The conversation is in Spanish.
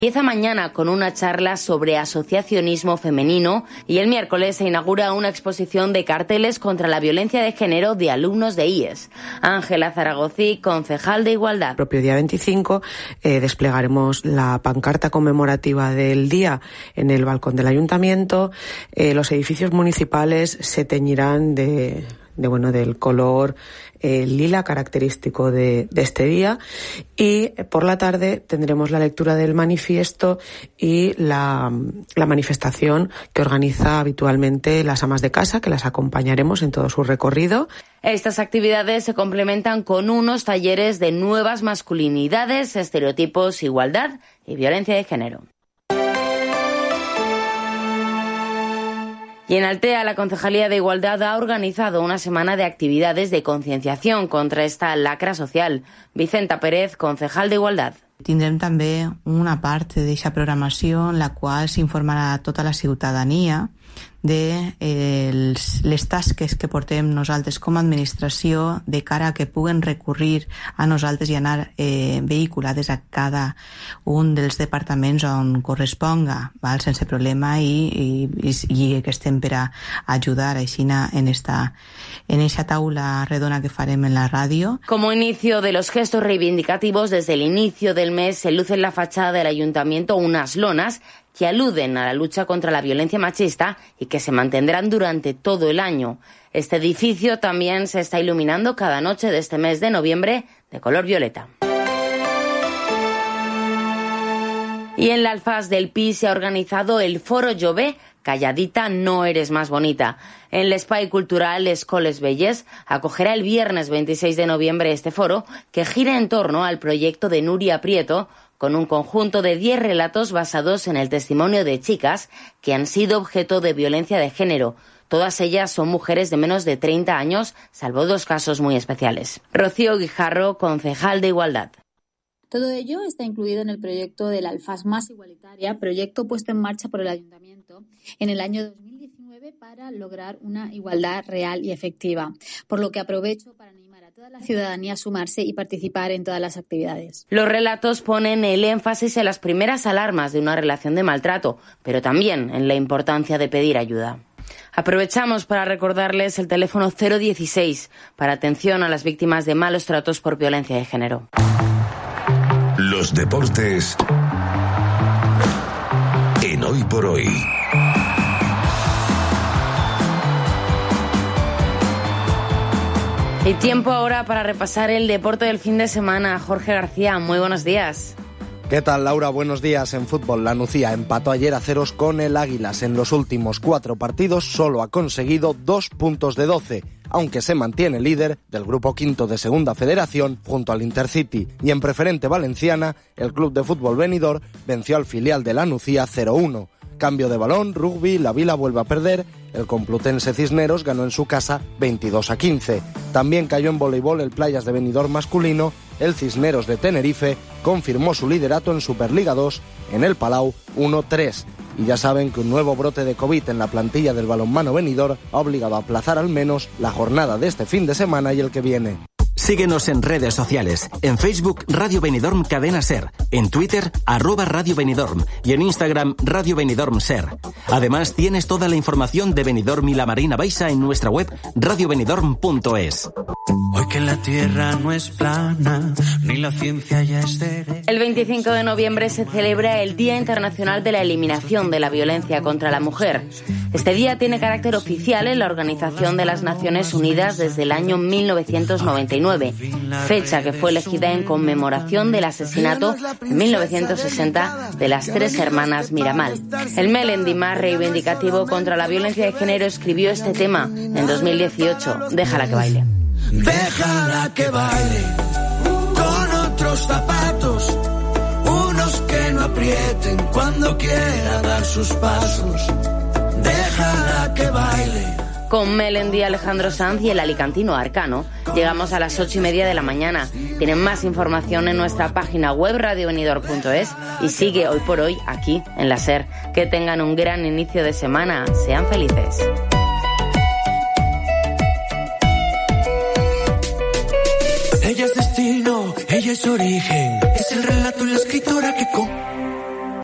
Empieza mañana con una charla sobre asociacionismo femenino y el miércoles se inaugura una exposición de carteles contra la violencia de género de alumnos de IES. Ángela Zaragozí, concejal de Igualdad. El propio día 25 desplegaremos la pancarta conmemorativa del día en el balcón del ayuntamiento. Los edificios municipales se teñirán del color lila característico de este día, y por la tarde tendremos la lectura del manifiesto y la manifestación que organiza habitualmente las amas de casa, que las acompañaremos en todo su recorrido. Estas actividades se complementan con unos talleres de nuevas masculinidades, estereotipos, igualdad y violencia de género. Y en Altea, la Concejalía de Igualdad ha organizado una semana de actividades de concienciación contra esta lacra social. Vicenta Pérez, concejal de Igualdad. Tindrem també una part d'aquesta programació en la qual s'informarà tota la ciutadania de les tasques que portem nosaltres com a administració de cara a que puguen recurrir a nosaltres i anar vehiculades a cada un dels departaments on corresponga, val? Sense problema, i que estem per a ajudar així en esta taula redona que farem en la ràdio. Como inicio de los gestos reivindicativos, desde el inicio del mes se luce en la fachada del ayuntamiento unas lonas que aluden a la lucha contra la violencia machista y que se mantendrán durante todo el año. Este edificio también se está iluminando cada noche de este mes de noviembre de color violeta. Y en la Alfaz del Pi se ha organizado el Foro Jove Calladita no eres más bonita. En l'Espai Cultural Escoles Belles acogerá el viernes 26 de noviembre este foro, que gira en torno al proyecto de Nuria Prieto, con un conjunto de 10 relatos basados en el testimonio de chicas que han sido objeto de violencia de género. Todas ellas son mujeres de menos de 30 años, salvo 2 casos muy especiales. Rocío Guijarro, concejal de Igualdad. Todo ello está incluido en el proyecto de la Alfaz Más Igualitaria, proyecto puesto en marcha por el Ayuntamiento en el año 2019 para lograr una igualdad real y efectiva, por lo que aprovecho para animar a toda la ciudadanía a sumarse y participar en todas las actividades. Los relatos ponen el énfasis en las primeras alarmas de una relación de maltrato, pero también en la importancia de pedir ayuda. Aprovechamos para recordarles el teléfono 016 para atención a las víctimas de malos tratos por violencia de género. Los deportes en Hoy por Hoy. Y tiempo ahora para repasar el deporte del fin de semana. Jorge García, muy buenos días. ¿Qué tal, Laura? Buenos días. En fútbol, la Nucía empató ayer a ceros con el Águilas. En los últimos 4 partidos solo ha conseguido 2 puntos de 12, aunque se mantiene líder del grupo quinto de Segunda Federación junto al Intercity. Y en preferente valenciana, el Club de Fútbol Benidorm venció al filial de la Nucía 0-1. Cambio de balón, rugby, la Vila vuelve a perder. El Complutense Cisneros ganó en su casa 22-15. También cayó en voleibol el Playas de Benidorm masculino. El Cisneros de Tenerife confirmó su liderato en Superliga 2 en el Palau 1-3. Y ya saben que un nuevo brote de COVID en la plantilla del balonmano Benidorm ha obligado a aplazar al menos la jornada de este fin de semana y el que viene. Síguenos en redes sociales. En Facebook, Radio Benidorm Cadena Ser. En Twitter, @Radio Benidorm. Y en Instagram, Radio Benidorm Ser. Además, tienes toda la información de Benidorm y la Marina Baixa en nuestra web radiobenidorm.es. Hoy que la tierra no es plana, ni la ciencia ya es derecha. El 25 de noviembre se celebra el Día Internacional de la Eliminación de la Violencia contra la Mujer. Este día tiene carácter oficial en la Organización de las Naciones Unidas desde el año 1999, fecha que fue elegida en conmemoración del asesinato en 1960 de las 3 hermanas Miramal. El Melendi, más reivindicativo contra la violencia de género, escribió este tema en 2018, Déjala que baile. Déjala que baile con otros zapatos, unos que no aprieten cuando quiera dar sus pasos. Déjala que baile. Con Melendi, Alejandro Sanz y el alicantino Arcano, llegamos a las 8:30 de la mañana. Tienen más información en nuestra página web radiobenidorm.es y sigue Hoy por Hoy aquí en la SER. Que tengan un gran inicio de semana. Sean felices. Ella es destino, ella es origen, es el relato y la escritora que